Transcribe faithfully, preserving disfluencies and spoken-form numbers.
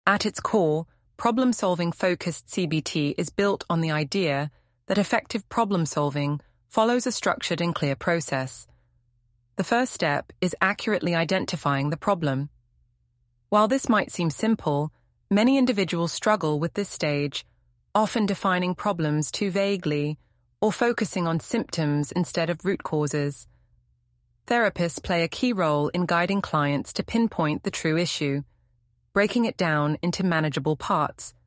At its core, problem-solving focused C B T is built on the idea that effective problem-solving follows a structured and clear process. The first step is accurately identifying the problem. While this might seem simple, many individuals struggle with this stage, often defining problems too vaguely or focusing on symptoms instead of root causes. Therapists play a key role in guiding clients to pinpoint the true issue, breaking it down into manageable parts,